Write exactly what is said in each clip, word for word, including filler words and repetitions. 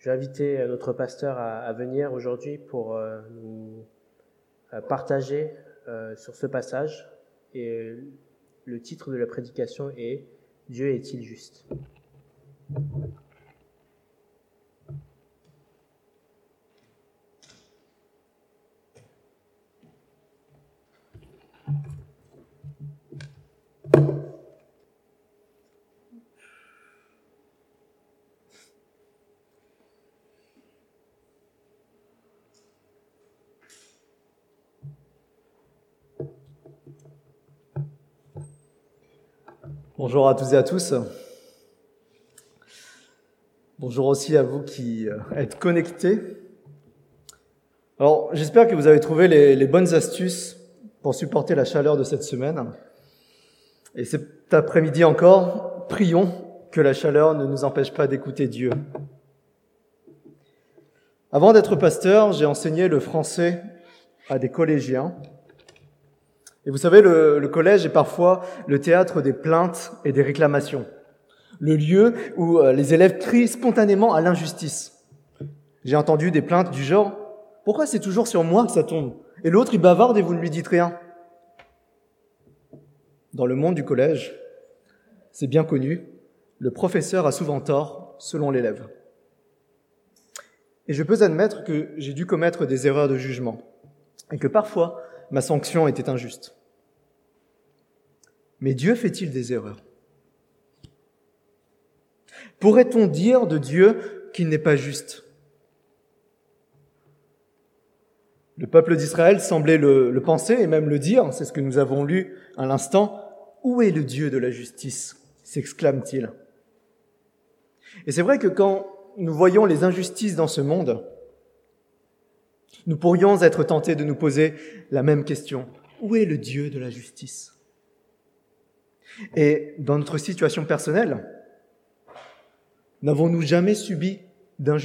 Je vais inviter notre pasteur à, à venir aujourd'hui pour euh, nous euh, partager euh, sur ce passage. Et le titre de la prédication est « Dieu est-il juste ?» Bonjour à toutes et à tous. Bonjour aussi à vous qui êtes connectés. Alors, j'espère que vous avez trouvé les, les bonnes astuces pour supporter la chaleur de cette semaine. Et cet après-midi encore, prions que la chaleur ne nous empêche pas d'écouter Dieu. Avant d'être pasteur, j'ai enseigné le français à des collégiens. Et vous savez, le, le collège est parfois le théâtre des plaintes et des réclamations, le lieu où les élèves crient spontanément à l'injustice. J'ai entendu des plaintes du genre « Pourquoi c'est toujours sur moi que ça tombe ?» Et l'autre, il bavarde et vous ne lui dites rien. Dans le monde du collège, c'est bien connu, le professeur a souvent tort selon l'élève. Et je peux admettre que j'ai dû commettre des erreurs de jugement et que parfois, ma sanction était injuste. Mais Dieu fait-il des erreurs ? Pourrait-on dire de Dieu qu'il n'est pas juste ? Le peuple d'Israël semblait le, le penser et même le dire, c'est ce que nous avons lu à l'instant. « Où est le Dieu de la justice ?» s'exclame-t-il. Et c'est vrai que quand nous voyons les injustices dans ce monde, nous pourrions être tentés de nous poser la même question. Où est le Dieu de la justice ? Et dans notre situation personnelle, n'avons-nous jamais subi d'injustice ?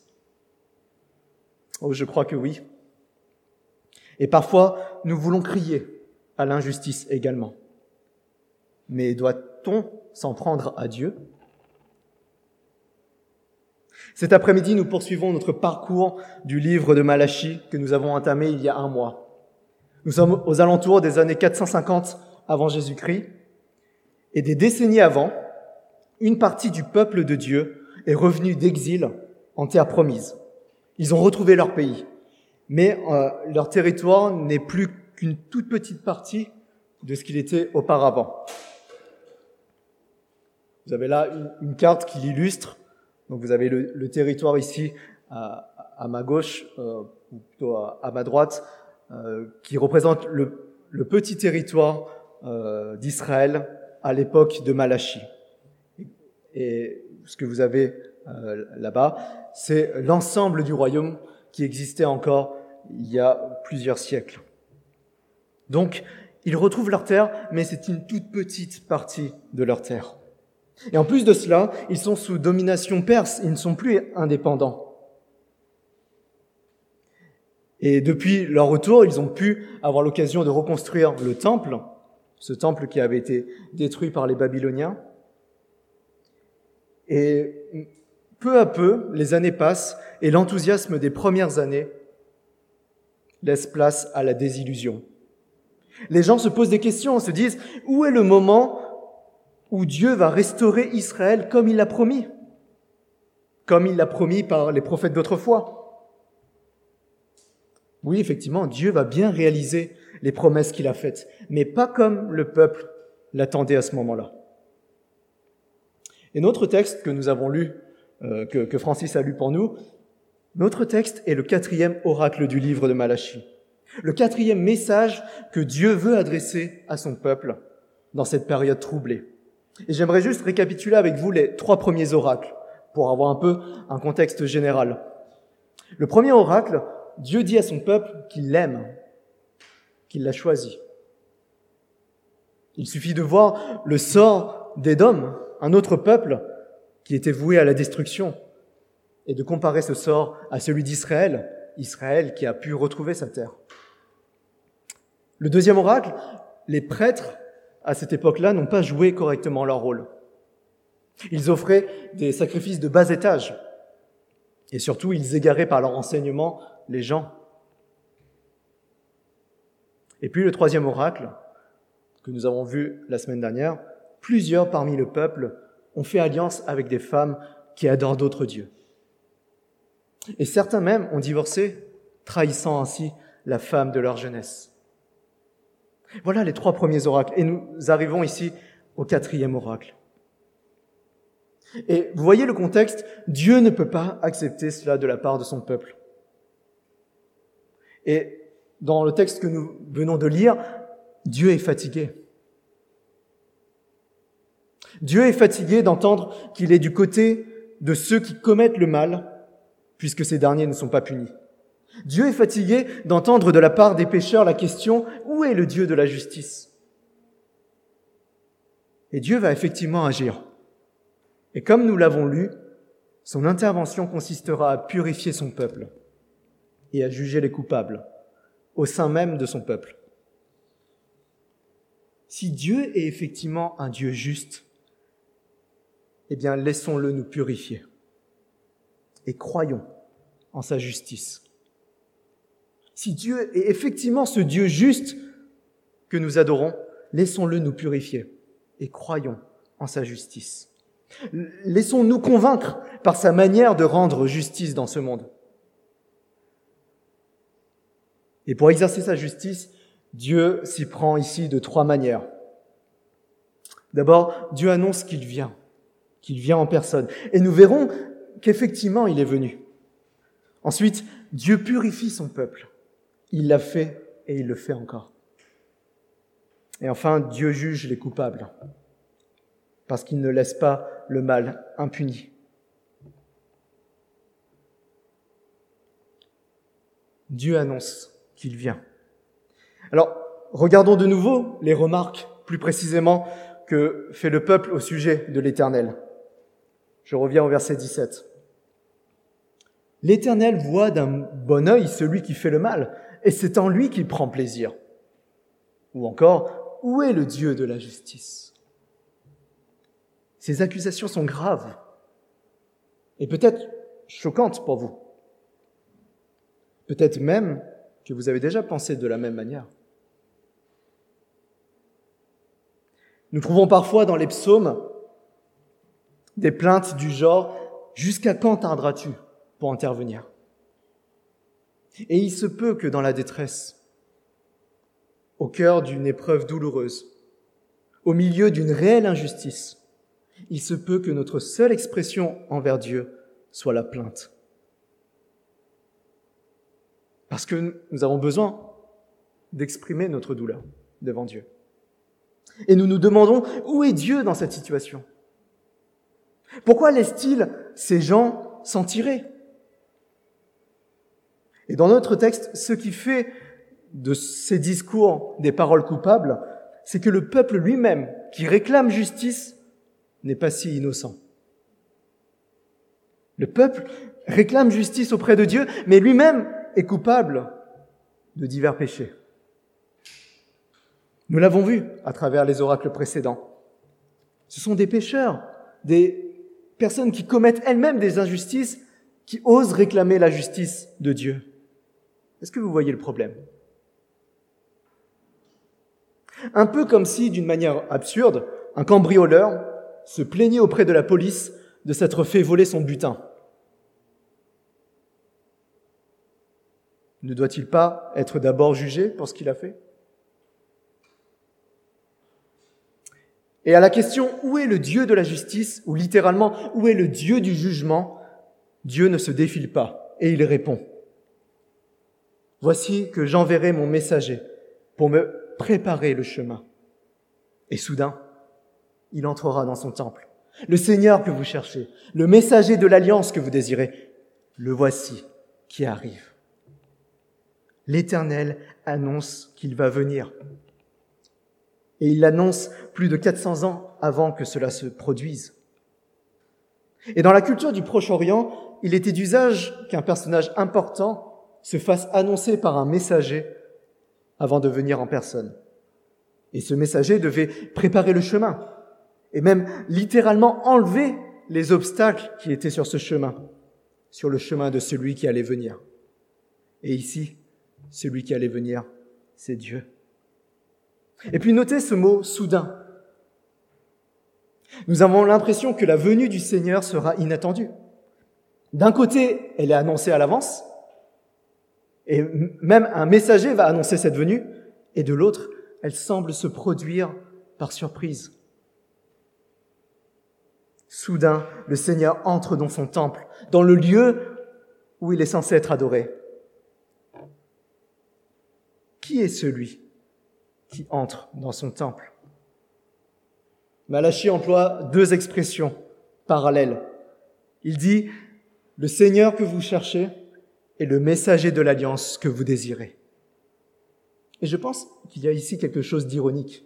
Oh, je crois que oui. Et parfois, nous voulons crier à l'injustice également. Mais doit-on s'en prendre à Dieu ? Cet après-midi, nous poursuivons notre parcours du livre de Malachie que nous avons entamé il y a un mois. Nous sommes aux alentours des années quatre cent cinquante avant Jésus-Christ, et des décennies avant, une partie du peuple de Dieu est revenue d'exil en terre promise. Ils ont retrouvé leur pays, mais euh, leur territoire n'est plus qu'une toute petite partie de ce qu'il était auparavant. Vous avez là une, une carte qui l'illustre. Donc vous avez le, le territoire ici à, à ma gauche, euh, ou plutôt à, à ma droite, euh, qui représente le, le petit territoire euh, d'Israël à l'époque de Malachie. Et ce que vous avez euh, là-bas, c'est l'ensemble du royaume qui existait encore il y a plusieurs siècles. Donc, ils retrouvent leur terre, mais c'est une toute petite partie de leur terre. Et en plus de cela, ils sont sous domination perse, ils ne sont plus indépendants. Et depuis leur retour, ils ont pu avoir l'occasion de reconstruire le temple, ce temple qui avait été détruit par les Babyloniens. Et peu à peu, les années passent et l'enthousiasme des premières années laisse place à la désillusion. Les gens se posent des questions, se disent « Où est le moment où Dieu va restaurer Israël comme il l'a promis, comme il l'a promis par les prophètes d'autrefois. » Oui, effectivement, Dieu va bien réaliser les promesses qu'il a faites, mais pas comme le peuple l'attendait à ce moment-là. Et notre texte que nous avons lu, euh, que, que Francis a lu pour nous, notre texte est le quatrième oracle du livre de Malachie, le quatrième message que Dieu veut adresser à son peuple dans cette période troublée. Et j'aimerais juste récapituler avec vous les trois premiers oracles pour avoir un peu un contexte général. Le premier oracle, Dieu dit à son peuple qu'il l'aime, qu'il l'a choisi. Il suffit de voir le sort d'Édom, un autre peuple qui était voué à la destruction, et de comparer ce sort à celui d'Israël, Israël qui a pu retrouver sa terre. Le deuxième oracle, les prêtres à cette époque-là, n'ont pas joué correctement leur rôle. Ils offraient des sacrifices de bas étage. Et surtout, ils égaraient par leur enseignement les gens. Et puis le troisième oracle, que nous avons vu la semaine dernière, plusieurs parmi le peuple ont fait alliance avec des femmes qui adorent d'autres dieux. Et certains même ont divorcé, trahissant ainsi la femme de leur jeunesse. Voilà les trois premiers oracles. Et nous arrivons ici au quatrième oracle. Et vous voyez le contexte, Dieu ne peut pas accepter cela de la part de son peuple. Et dans le texte que nous venons de lire, Dieu est fatigué. Dieu est fatigué d'entendre qu'il est du côté de ceux qui commettent le mal, puisque ces derniers ne sont pas punis. Dieu est fatigué d'entendre de la part des pécheurs la question « Où est le Dieu de la justice ?» Et Dieu va effectivement agir. Et comme nous l'avons lu, son intervention consistera à purifier son peuple et à juger les coupables au sein même de son peuple. Si Dieu est effectivement un Dieu juste, eh bien laissons-le nous purifier et croyons en sa justice. Si Dieu est effectivement ce Dieu juste que nous adorons, laissons-le nous purifier et croyons en sa justice. Laissons-nous convaincre par sa manière de rendre justice dans ce monde. Et pour exercer sa justice, Dieu s'y prend ici de trois manières. D'abord, Dieu annonce qu'il vient, qu'il vient en personne. Et nous verrons qu'effectivement, il est venu. Ensuite, Dieu purifie son peuple. Il l'a fait et il le fait encore. Et enfin, Dieu juge les coupables, parce qu'il ne laisse pas le mal impuni. Dieu annonce qu'il vient. Alors, regardons de nouveau les remarques, plus précisément, que fait le peuple au sujet de l'Éternel. Je reviens au verset dix-sept. L'Éternel voit d'un bon œil celui qui fait le mal, et c'est en lui qu'il prend plaisir. Ou encore, où est le Dieu de la justice ? Ces accusations sont graves et peut-être choquantes pour vous. Peut-être même que vous avez déjà pensé de la même manière. Nous trouvons parfois dans les psaumes des plaintes du genre « Jusqu'à quand tarderas-tu pour intervenir ?» Et il se peut que dans la détresse, au cœur d'une épreuve douloureuse, au milieu d'une réelle injustice, il se peut que notre seule expression envers Dieu soit la plainte. Parce que nous avons besoin d'exprimer notre douleur devant Dieu. Et nous nous demandons, où est Dieu dans cette situation ? Pourquoi laisse-t-il ces gens s'en tirer ? Et dans notre texte, ce qui fait de ces discours des paroles coupables, c'est que le peuple lui-même, qui réclame justice, n'est pas si innocent. Le peuple réclame justice auprès de Dieu, mais lui-même est coupable de divers péchés. Nous l'avons vu à travers les oracles précédents. Ce sont des pécheurs, des personnes qui commettent elles-mêmes des injustices, qui osent réclamer la justice de Dieu. Est-ce que vous voyez le problème ? Un peu comme si, d'une manière absurde, un cambrioleur se plaignait auprès de la police de s'être fait voler son butin. Ne doit-il pas être d'abord jugé pour ce qu'il a fait ? Et à la question « Où est le Dieu de la justice ?» ou littéralement « Où est le Dieu du jugement ?» Dieu ne se défile pas et il répond « Voici que j'enverrai mon messager pour me préparer le chemin. » Et soudain, il entrera dans son temple. Le Seigneur que vous cherchez, le messager de l'alliance que vous désirez, le voici qui arrive. L'Éternel annonce qu'il va venir. Et il l'annonce plus de quatre cents ans avant que cela se produise. Et dans la culture du Proche-Orient, il était d'usage qu'un personnage important se fasse annoncer par un messager avant de venir en personne. Et ce messager devait préparer le chemin et même littéralement enlever les obstacles qui étaient sur ce chemin. sur le chemin de celui qui allait venir. Et ici, celui qui allait venir, c'est Dieu. Et puis notez ce mot « soudain ». Nous avons l'impression que la venue du Seigneur sera inattendue. D'un côté, elle est annoncée à l'avance, et même un messager va annoncer cette venue, et de l'autre, elle semble se produire par surprise. Soudain, le Seigneur entre dans son temple, dans le lieu où il est censé être adoré. Qui est celui qui entre dans son temple? Malachie emploie deux expressions parallèles. Il dit « le Seigneur que vous cherchez et le messager de l'alliance que vous désirez ». Et je pense qu'il y a ici quelque chose d'ironique.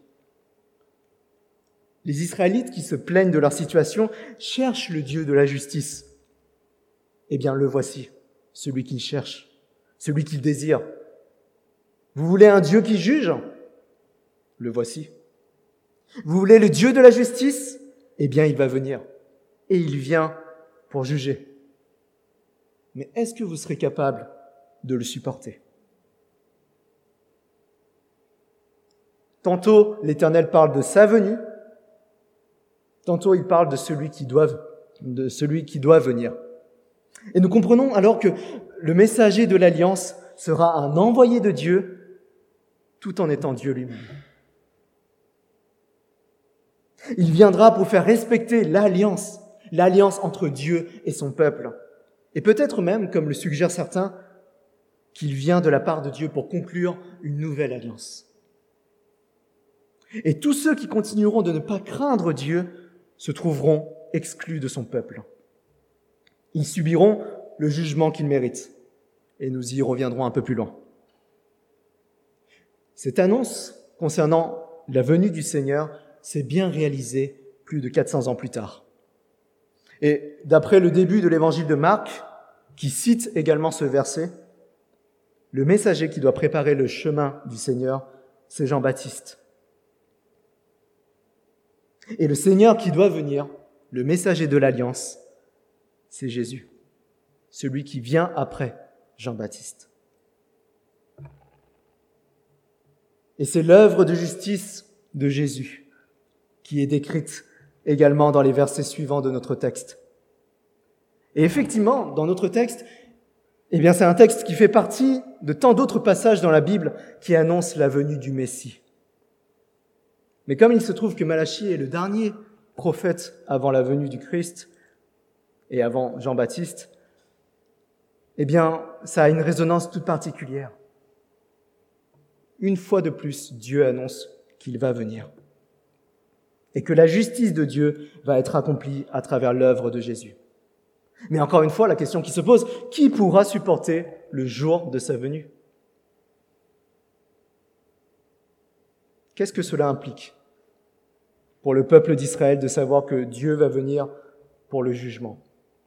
Les Israélites qui se plaignent de leur situation cherchent le Dieu de la justice. Eh bien, le voici, celui qu'ils cherchent, celui qu'ils désirent. Vous voulez un Dieu qui juge? Le voici. Vous voulez le Dieu de la justice? Eh bien, il va venir. Et il vient pour juger. Mais est-ce que vous serez capable de le supporter? Tantôt, l'Éternel parle de sa venue. Tantôt, il parle de celui qui doit, de celui qui doit venir. Et nous comprenons alors que le messager de l'Alliance sera un envoyé de Dieu, tout en étant Dieu lui-même. Il viendra pour faire respecter l'Alliance, l'Alliance entre Dieu et son peuple. Et peut-être même, comme le suggèrent certains, qu'il vient de la part de Dieu pour conclure une nouvelle alliance. Et tous ceux qui continueront de ne pas craindre Dieu se trouveront exclus de son peuple. Ils subiront le jugement qu'ils méritent. Et nous y reviendrons un peu plus loin. Cette annonce concernant la venue du Seigneur s'est bien réalisée plus de quatre cents ans plus tard. Et d'après le début de l'évangile de Marc, qui cite également ce verset, le messager qui doit préparer le chemin du Seigneur, c'est Jean-Baptiste. Et le Seigneur qui doit venir, le messager de l'Alliance, c'est Jésus, celui qui vient après Jean-Baptiste. Et c'est l'œuvre de justice de Jésus qui est décrite également dans les versets suivants de notre texte. Et effectivement, dans notre texte, eh bien, c'est un texte qui fait partie de tant d'autres passages dans la Bible qui annoncent la venue du Messie. Mais comme il se trouve que Malachie est le dernier prophète avant la venue du Christ et avant Jean-Baptiste, eh bien, ça a une résonance toute particulière. Une fois de plus, Dieu annonce qu'il va venir et que la justice de Dieu va être accomplie à travers l'œuvre de Jésus. Mais encore une fois, la question qui se pose, qui pourra supporter le jour de sa venue? Qu'est-ce que cela implique pour le peuple d'Israël de savoir que Dieu va venir pour le jugement?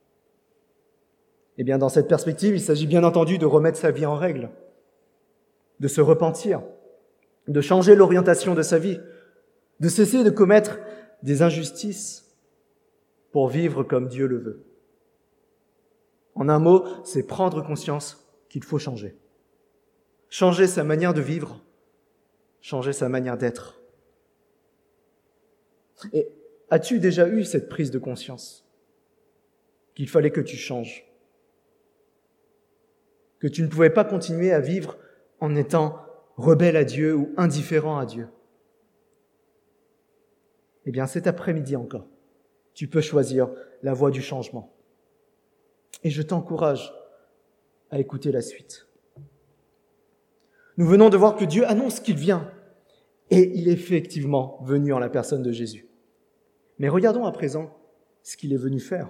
Eh bien, dans cette perspective, il s'agit bien entendu de remettre sa vie en règle, de se repentir, de changer l'orientation de sa vie, de cesser de commettre des injustices pour vivre comme Dieu le veut. En un mot, c'est prendre conscience qu'il faut changer. Changer sa manière de vivre, changer sa manière d'être. Et as-tu déjà eu cette prise de conscience qu'il fallait que tu changes? Que tu ne pouvais pas continuer à vivre en étant rebelle à Dieu ou indifférent à Dieu? Eh bien, cet après-midi encore, tu peux choisir la voie du changement. Et je t'encourage à écouter la suite. Nous venons de voir que Dieu annonce qu'il vient, et il est effectivement venu en la personne de Jésus. Mais regardons à présent ce qu'il est venu faire.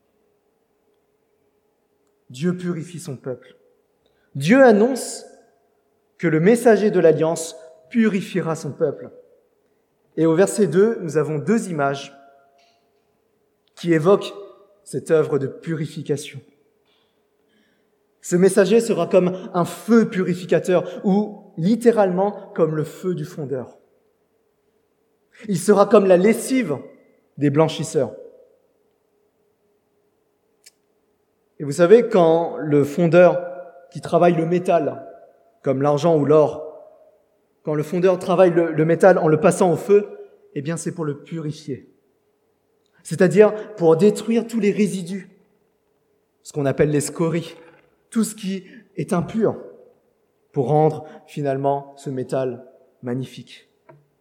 Dieu purifie son peuple. Dieu annonce que le messager de l'Alliance purifiera son peuple. Et au verset deux, nous avons deux images qui évoquent cette œuvre de purification. Ce messager sera comme un feu purificateur ou littéralement comme le feu du fondeur. Il sera comme la lessive des blanchisseurs. Et vous savez, quand le fondeur qui travaille le métal, comme l'argent ou l'or, quand le fondeur travaille le, le métal en le passant au feu, eh bien c'est pour le purifier. C'est-à-dire pour détruire tous les résidus, ce qu'on appelle les scories, tout ce qui est impur, pour rendre finalement ce métal magnifique.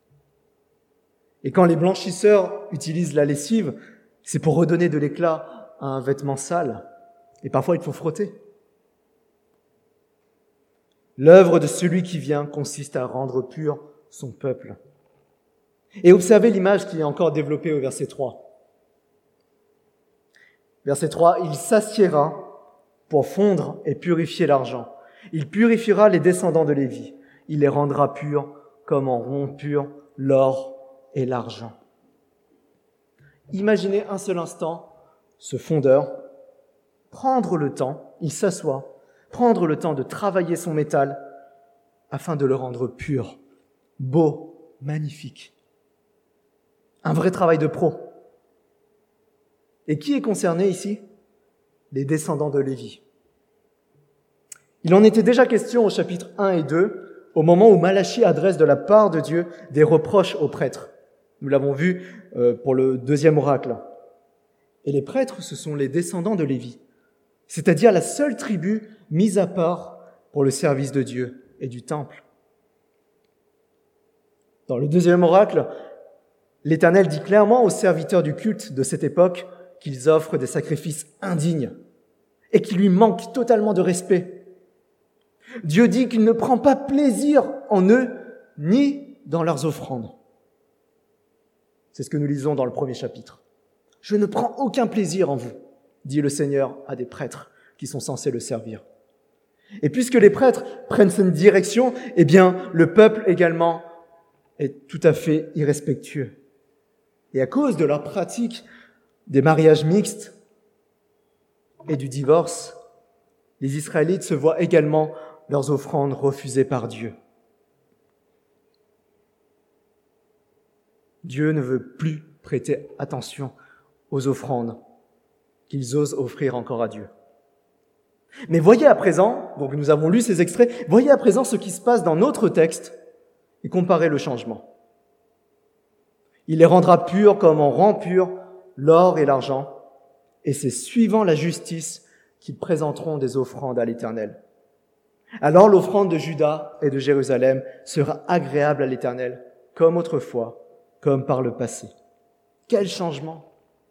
Et quand les blanchisseurs utilisent la lessive, c'est pour redonner de l'éclat à un vêtement sale. Et parfois, il faut frotter. L'œuvre de celui qui vient consiste à rendre pur son peuple. Et observez l'image qui est encore développée au verset trois. Verset trois, « Il s'assiera pour fondre et purifier l'argent. Il purifiera les descendants de Lévi. Il les rendra purs comme en rond pur l'or et l'argent. » Imaginez un seul instant ce fondeur prendre le temps, il s'assoit, prendre le temps de travailler son métal afin de le rendre pur, beau, magnifique. Un vrai travail de pro. Et qui est concerné ici ? Les descendants de Lévi. Il en était déjà question au chapitre un et deux, au moment où Malachie adresse de la part de Dieu des reproches aux prêtres. Nous l'avons vu pour le deuxième oracle. Et les prêtres, ce sont les descendants de Lévi, c'est-à-dire la seule tribu mise à part pour le service de Dieu et du temple. Dans le deuxième oracle, l'Éternel dit clairement aux serviteurs du culte de cette époque qu'ils offrent des sacrifices indignes et qui lui manquent totalement de respect. Dieu dit qu'il ne prend pas plaisir en eux ni dans leurs offrandes. C'est ce que nous lisons dans le premier chapitre. « Je ne prends aucun plaisir en vous », dit le Seigneur à des prêtres qui sont censés le servir. Et puisque les prêtres prennent cette direction, eh bien, le peuple également est tout à fait irrespectueux. Et à cause de leur pratique des mariages mixtes et du divorce, les Israélites se voient également leurs offrandes refusées par Dieu. Dieu ne veut plus prêter attention aux offrandes qu'ils osent offrir encore à Dieu. Mais voyez à présent, donc nous avons lu ces extraits, voyez à présent ce qui se passe dans notre texte et comparez le changement. Il les rendra purs comme on rend pur l'or et l'argent, et c'est suivant la justice qu'ils présenteront des offrandes à l'Éternel. Alors l'offrande de Juda et de Jérusalem sera agréable à l'Éternel, comme autrefois, comme par le passé. Quel changement!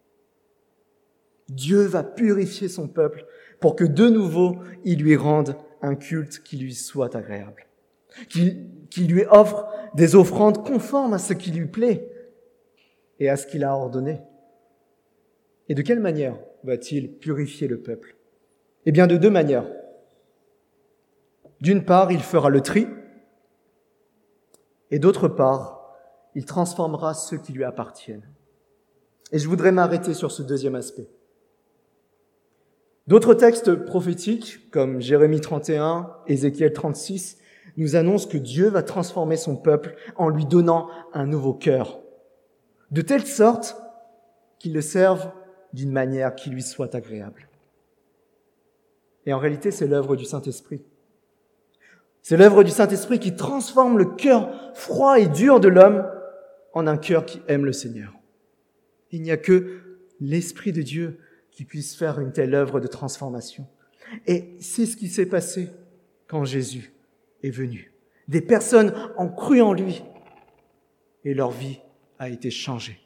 Dieu va purifier son peuple pour que de nouveau il lui rende un culte qui lui soit agréable, qu'il, qu'il lui offre des offrandes conformes à ce qui lui plaît et à ce qu'il a ordonné. Et de quelle manière va-t-il purifier le peuple ? Eh bien, de deux manières. D'une part, il fera le tri, et d'autre part, il transformera ceux qui lui appartiennent. Et je voudrais m'arrêter sur ce deuxième aspect. D'autres textes prophétiques, comme Jérémie trente et un, Ézéchiel trente-six, nous annoncent que Dieu va transformer son peuple en lui donnant un nouveau cœur, de telle sorte qu'il le serve d'une manière qui lui soit agréable. Et en réalité, c'est l'œuvre du Saint-Esprit. C'est l'œuvre du Saint-Esprit qui transforme le cœur froid et dur de l'homme en un cœur qui aime le Seigneur. Il n'y a que l'Esprit de Dieu qui puisse faire une telle œuvre de transformation. Et c'est ce qui s'est passé quand Jésus est venu. Des personnes ont cru en lui et leur vie a été changée.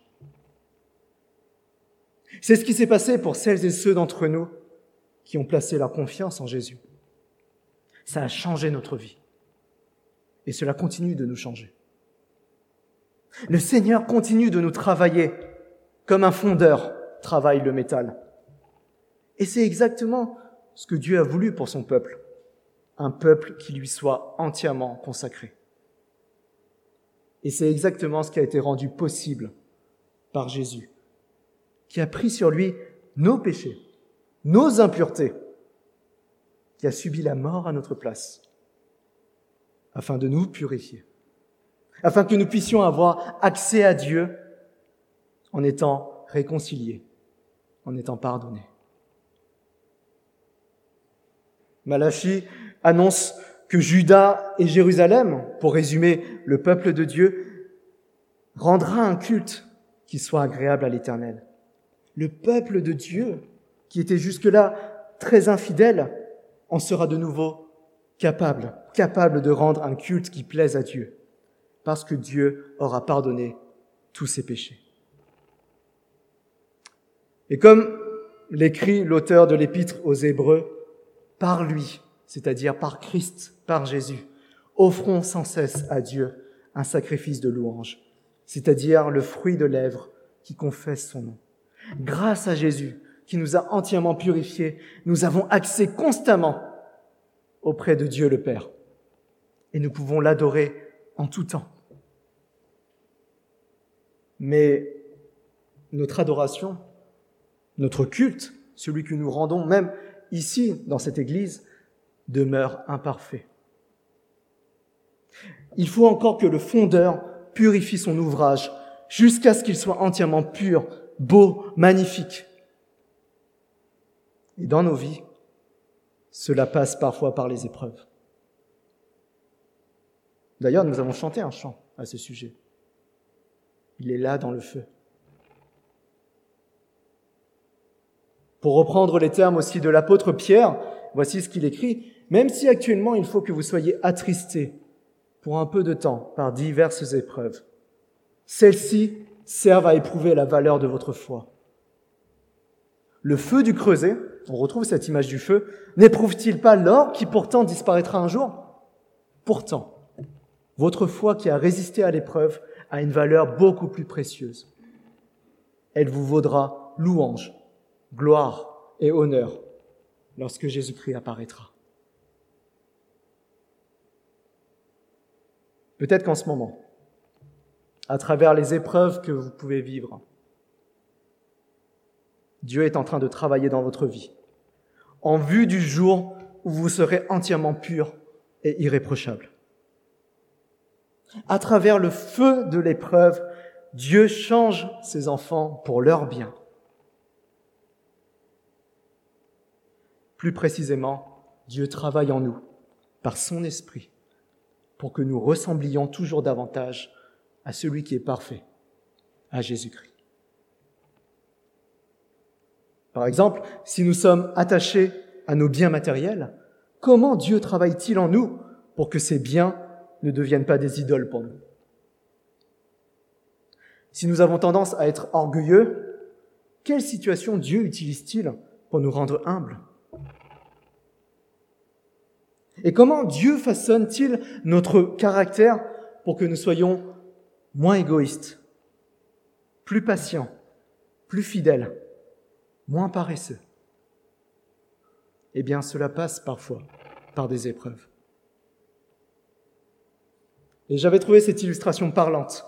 C'est ce qui s'est passé pour celles et ceux d'entre nous qui ont placé leur confiance en Jésus. Ça a changé notre vie. Et cela continue de nous changer. Le Seigneur continue de nous travailler comme un fondeur travaille le métal. Et c'est exactement ce que Dieu a voulu pour son peuple. Un peuple qui lui soit entièrement consacré. Et c'est exactement ce qui a été rendu possible par Jésus, qui a pris sur lui nos péchés, nos impuretés, qui a subi la mort à notre place, afin de nous purifier, afin que nous puissions avoir accès à Dieu en étant réconciliés, en étant pardonnés. Malachie annonce que Juda et Jérusalem, pour résumer le peuple de Dieu, rendra un culte qui soit agréable à l'Éternel. Le peuple de Dieu, qui était jusque-là très infidèle, en sera de nouveau capable, capable de rendre un culte qui plaise à Dieu, parce que Dieu aura pardonné tous ses péchés. Et comme l'écrit l'auteur de l'Épître aux Hébreux, par lui, c'est-à-dire par Christ, par Jésus, offrons sans cesse à Dieu un sacrifice de louange, c'est-à-dire le fruit de lèvres qui confesse son nom. Grâce à Jésus, qui nous a entièrement purifiés, nous avons accès constamment auprès de Dieu le Père. Et nous pouvons l'adorer en tout temps. Mais notre adoration, notre culte, celui que nous rendons même ici, dans cette église, demeure imparfait. Il faut encore que le fondeur purifie son ouvrage jusqu'à ce qu'il soit entièrement pur, beau, magnifique. Et dans nos vies, cela passe parfois par les épreuves. D'ailleurs, nous avons chanté un chant à ce sujet. Il est là dans le feu. Pour reprendre les termes aussi de l'apôtre Pierre, voici ce qu'il écrit. « Même si actuellement il faut que vous soyez attristés pour un peu de temps par diverses épreuves, celles-ci servent à éprouver la valeur de votre foi. Le feu du creuset, on retrouve cette image du feu, n'éprouve-t-il pas l'or qui pourtant disparaîtra un jour ? Pourtant, votre foi qui a résisté à l'épreuve a une valeur beaucoup plus précieuse. Elle vous vaudra louange, gloire et honneur lorsque Jésus-Christ apparaîtra. » Peut-être qu'en ce moment, à travers les épreuves que vous pouvez vivre, Dieu est en train de travailler dans votre vie, en vue du jour où vous serez entièrement pur et irréprochable. À travers le feu de l'épreuve, Dieu change ses enfants pour leur bien. Plus précisément, Dieu travaille en nous, par son esprit, pour que nous ressemblions toujours davantage à celui qui est parfait, à Jésus-Christ. Par exemple, si nous sommes attachés à nos biens matériels, comment Dieu travaille-t-il en nous pour que ces biens ne deviennent pas des idoles pour nous ? Si nous avons tendance à être orgueilleux, quelle situation Dieu utilise-t-il pour nous rendre humbles ? Et comment Dieu façonne-t-il notre caractère pour que nous soyons moins égoïstes, plus patients, plus fidèles, moins paresseux ? Eh bien, cela passe parfois par des épreuves. Et j'avais trouvé cette illustration parlante.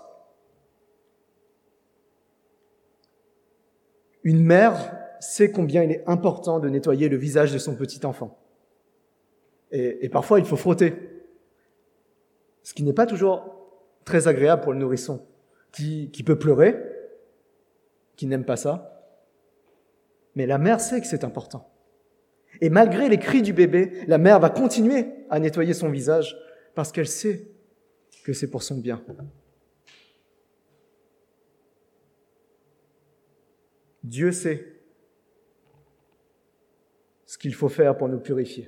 Une mère sait combien il est important de nettoyer le visage de son petit enfant. Et, et parfois, il faut frotter. Ce qui n'est pas toujours très agréable pour le nourrisson, qui, qui peut pleurer, qui n'aime pas ça. Mais la mère sait que c'est important. Et malgré les cris du bébé, la mère va continuer à nettoyer son visage parce qu'elle sait que c'est pour son bien. Dieu sait ce qu'il faut faire pour nous purifier.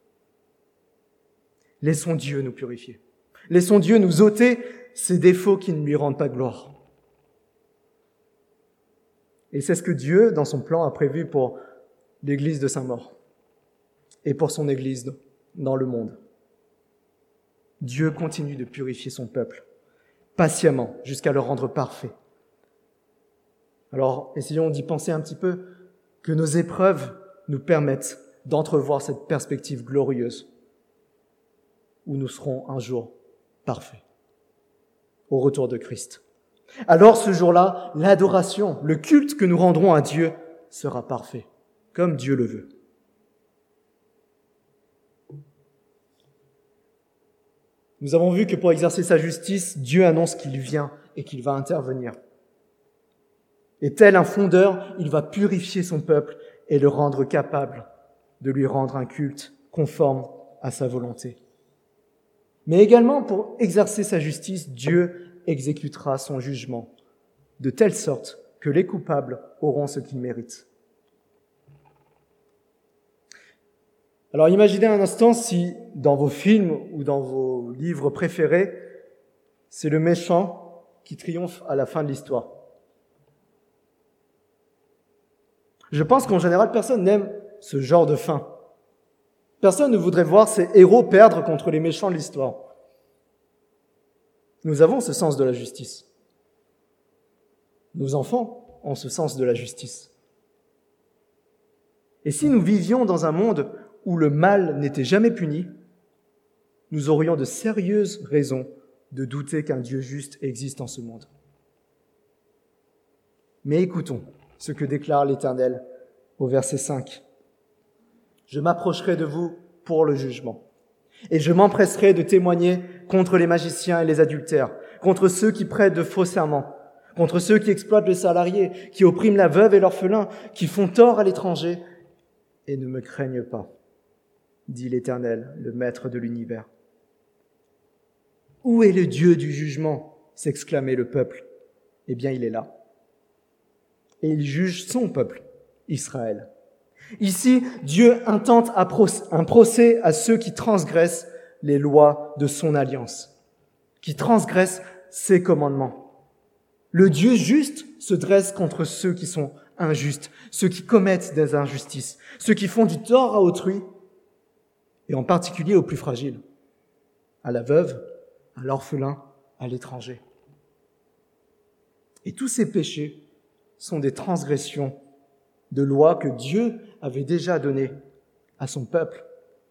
Laissons Dieu nous purifier. Laissons Dieu nous ôter ces défauts qui ne lui rendent pas gloire. Et c'est ce que Dieu, dans son plan, a prévu pour l'église de Saint-Maur et pour son église dans le monde. Dieu continue de purifier son peuple, patiemment, jusqu'à le rendre parfait. Alors, essayons d'y penser un petit peu, que nos épreuves nous permettent d'entrevoir cette perspective glorieuse où nous serons un jour parfaits, au retour de Christ. Alors, ce jour-là, l'adoration, le culte que nous rendrons à Dieu sera parfait, comme Dieu le veut. Nous avons vu que pour exercer sa justice, Dieu annonce qu'il vient et qu'il va intervenir. Et tel un fondeur, il va purifier son peuple et le rendre capable de lui rendre un culte conforme à sa volonté. Mais également, pour exercer sa justice, Dieu exécutera son jugement, de telle sorte que les coupables auront ce qu'ils méritent. Alors imaginez un instant si, dans vos films ou dans vos livres préférés, c'est le méchant qui triomphe à la fin de l'histoire. Je pense qu'en général, personne n'aime ce genre de fin. Personne ne voudrait voir ses héros perdre contre les méchants de l'histoire. Nous avons ce sens de la justice. Nos enfants ont ce sens de la justice. Et si nous vivions dans un monde où le mal n'était jamais puni, nous aurions de sérieuses raisons de douter qu'un Dieu juste existe en ce monde. Mais écoutons ce que déclare l'Éternel au verset cinq. « Je m'approcherai de vous pour le jugement, et je m'empresserai de témoigner contre les magiciens et les adultères, contre ceux qui prêtent de faux serments, contre ceux qui exploitent le salarié, qui oppriment la veuve et l'orphelin, qui font tort à l'étranger, et ne me craignent pas, dit l'Éternel, le Maître de l'univers. » « Où est le Dieu du jugement ?» s'exclamait le peuple. Eh bien, il est là. Et il juge son peuple, Israël. Ici, Dieu intente un procès à ceux qui transgressent les lois de son alliance, qui transgressent ses commandements. Le Dieu juste se dresse contre ceux qui sont injustes, ceux qui commettent des injustices, ceux qui font du tort à autrui, et en particulier aux plus fragiles, à la veuve, à l'orphelin, à l'étranger. Et tous ces péchés sont des transgressions de lois que Dieu avait déjà données à son peuple.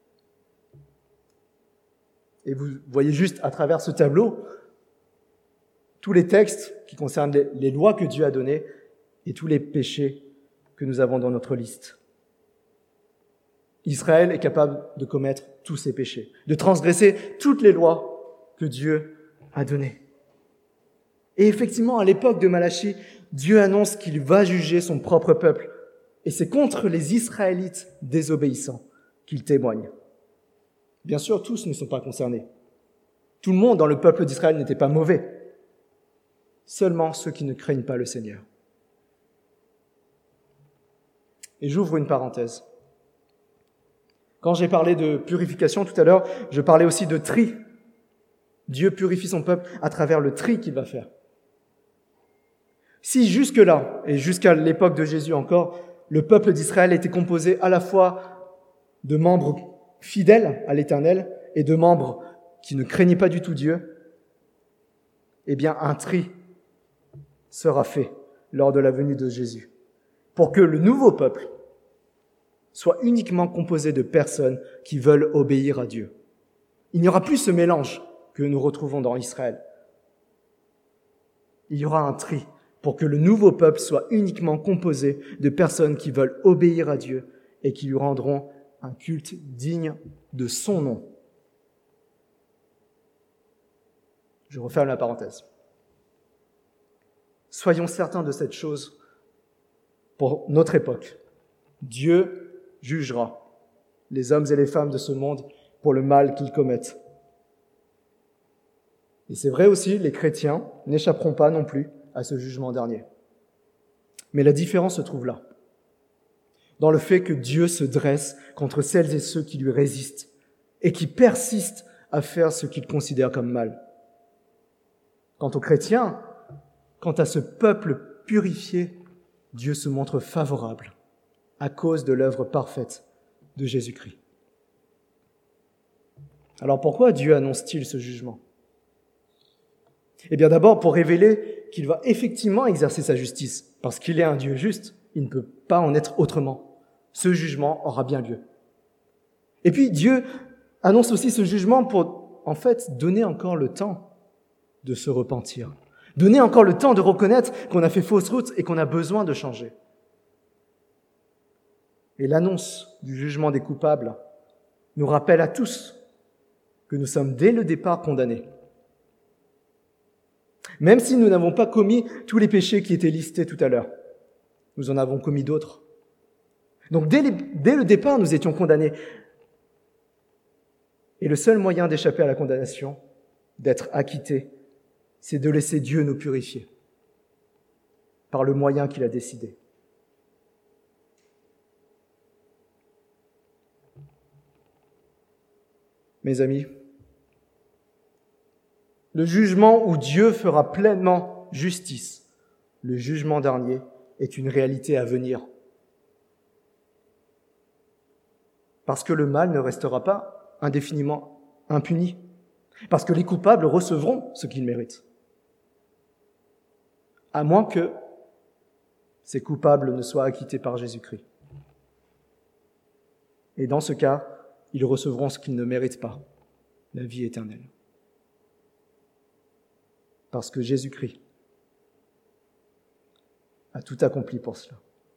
Et vous voyez juste à travers ce tableau tous les textes qui concernent les, les lois que Dieu a données et tous les péchés que nous avons dans notre liste. Israël est capable de commettre tous ces péchés, de transgresser toutes les lois que Dieu a données. Et effectivement, à l'époque de Malachie, Dieu annonce qu'il va juger son propre peuple. Et c'est contre les Israélites désobéissants qu'il témoigne. Bien sûr, tous ne sont pas concernés. Tout le monde dans le peuple d'Israël n'était pas mauvais. Seulement ceux qui ne craignent pas le Seigneur. Et j'ouvre une parenthèse. Quand j'ai parlé de purification tout à l'heure, je parlais aussi de tri. Dieu purifie son peuple à travers le tri qu'il va faire. Si jusque-là, et jusqu'à l'époque de Jésus encore, le peuple d'Israël était composé à la fois de membres fidèles à l'Éternel et de membres qui ne craignaient pas du tout Dieu, eh bien un tri sera fait lors de la venue de Jésus, pour que le nouveau peuple soit uniquement composé de personnes qui veulent obéir à Dieu. Il n'y aura plus ce mélange que nous retrouvons dans Israël. Il y aura un tri pour que le nouveau peuple soit uniquement composé de personnes qui veulent obéir à Dieu et qui lui rendront un culte digne de son nom. Je referme la parenthèse. Soyons certains de cette chose pour notre époque. Dieu jugera les hommes et les femmes de ce monde pour le mal qu'ils commettent. Et c'est vrai aussi, les chrétiens n'échapperont pas non plus à ce jugement dernier. Mais la différence se trouve là, dans le fait que Dieu se dresse contre celles et ceux qui lui résistent et qui persistent à faire ce qu'ils considèrent comme mal. Quant aux chrétiens, quant à ce peuple purifié, Dieu se montre favorable à cause de l'œuvre parfaite de Jésus-Christ. Alors pourquoi Dieu annonce-t-il ce jugement ? Eh bien d'abord pour révéler qu'il va effectivement exercer sa justice, parce qu'il est un Dieu juste, il ne peut pas en être autrement. Ce jugement aura bien lieu. Et puis Dieu annonce aussi ce jugement pour, en fait, donner encore le temps de se repentir, donner encore le temps de reconnaître qu'on a fait fausse route et qu'on a besoin de changer. Et l'annonce du jugement des coupables nous rappelle à tous que nous sommes dès le départ condamnés. Même si nous n'avons pas commis tous les péchés qui étaient listés tout à l'heure, nous en avons commis d'autres. Donc dès, les, dès le départ, nous étions condamnés. Et le seul moyen d'échapper à la condamnation, d'être acquitté, c'est de laisser Dieu nous purifier par le moyen qu'il a décidé. Mes amis, le jugement où Dieu fera pleinement justice, le jugement dernier, est une réalité à venir. Parce que le mal ne restera pas indéfiniment impuni. Parce que les coupables recevront ce qu'ils méritent. À moins que ces coupables ne soient acquittés par Jésus-Christ. Et dans ce cas, ils recevront ce qu'ils ne méritent pas, la vie éternelle. Parce que Jésus-Christ a tout accompli pour cela.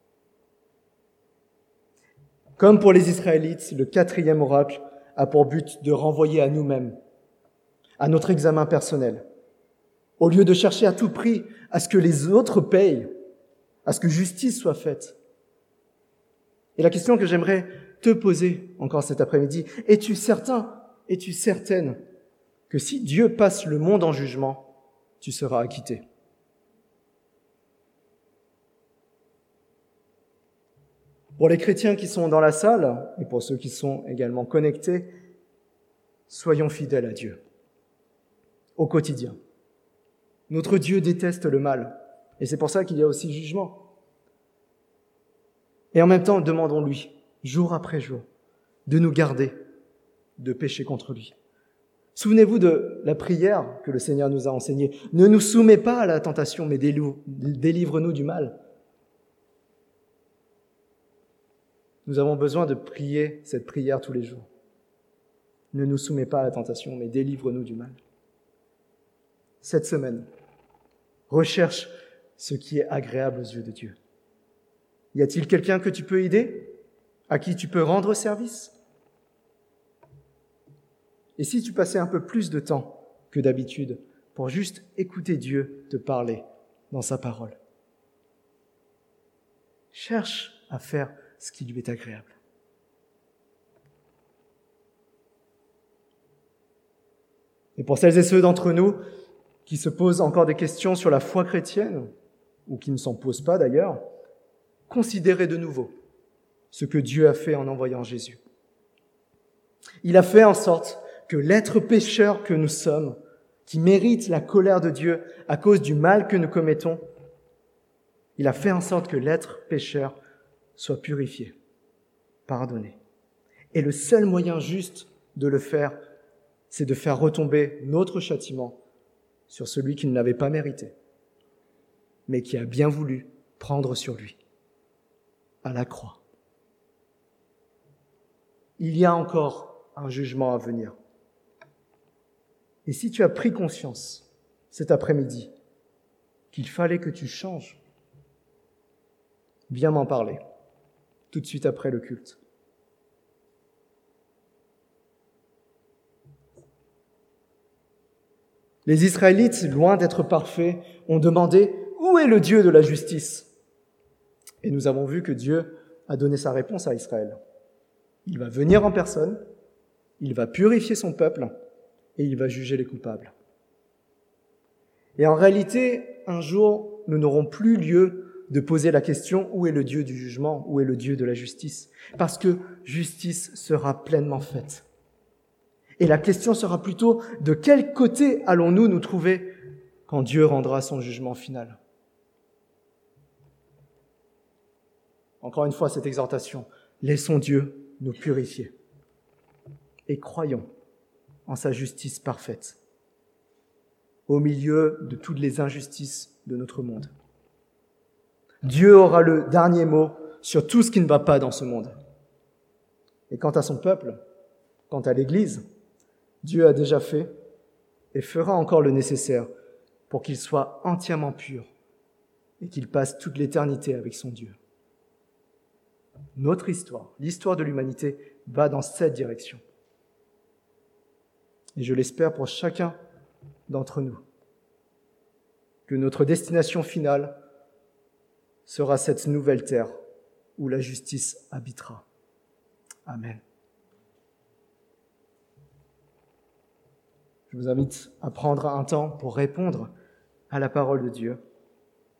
Comme pour les Israélites, le quatrième oracle a pour but de renvoyer à nous-mêmes, à notre examen personnel, au lieu de chercher à tout prix à ce que les autres payent, à ce que justice soit faite. Et la question que j'aimerais te poser encore cet après-midi, es-tu certain, es-tu certaine que si Dieu passe le monde en jugement, tu seras acquitté? Pour les chrétiens qui sont dans la salle, et pour ceux qui sont également connectés, soyons fidèles à Dieu, au quotidien. Notre Dieu déteste le mal, et c'est pour ça qu'il y a aussi jugement. Et en même temps, demandons-lui, jour après jour, de nous garder de pécher contre lui. Souvenez-vous de la prière que le Seigneur nous a enseignée. Ne nous soumets pas à la tentation, mais délivre-nous du mal. Nous avons besoin de prier cette prière tous les jours. Ne nous soumets pas à la tentation, mais délivre-nous du mal. Cette semaine, recherche ce qui est agréable aux yeux de Dieu. Y a-t-il quelqu'un que tu peux aider? À qui tu peux rendre service? Et si tu passais un peu plus de temps que d'habitude pour juste écouter Dieu te parler dans sa parole? Cherche à faire ce qui lui est agréable. Et pour celles et ceux d'entre nous qui se posent encore des questions sur la foi chrétienne, ou qui ne s'en posent pas d'ailleurs, considérez de nouveau ce que Dieu a fait en envoyant Jésus. Il a fait en sorte que l'être pécheur que nous sommes, qui mérite la colère de Dieu à cause du mal que nous commettons, il a fait en sorte que l'être pécheur soit purifié, pardonné. Et le seul moyen juste de le faire, c'est de faire retomber notre châtiment sur celui qui ne l'avait pas mérité, mais qui a bien voulu prendre sur lui, à la croix. Il y a encore un jugement à venir. Et si tu as pris conscience cet après-midi qu'il fallait que tu changes, viens m'en parler tout de suite après le culte. Les Israélites, loin d'être parfaits, ont demandé « Où est le Dieu de la justice ?» Et nous avons vu que Dieu a donné sa réponse à Israël. Il va venir en personne, il va purifier son peuple et il va juger les coupables. Et en réalité, un jour, nous n'aurons plus lieu de poser la question « Où est le Dieu du jugement ? Où est le Dieu de la justice ?» Parce que justice sera pleinement faite. Et la question sera plutôt « De quel côté allons-nous nous trouver quand Dieu rendra son jugement final ?» Encore une fois, cette exhortation, laissons Dieu nous purifier et croyons en sa justice parfaite au milieu de toutes les injustices de notre monde. Dieu aura le dernier mot sur tout ce qui ne va pas dans ce monde. Et quant à son peuple, quant à l'Église, Dieu a déjà fait et fera encore le nécessaire pour qu'il soit entièrement pur et qu'il passe toute l'éternité avec son Dieu. Notre histoire, l'histoire de l'humanité, va dans cette direction. Et je l'espère pour chacun d'entre nous, que notre destination finale sera cette nouvelle terre où la justice habitera. Amen. je vous invite à prendre un temps pour répondre à la parole de Dieu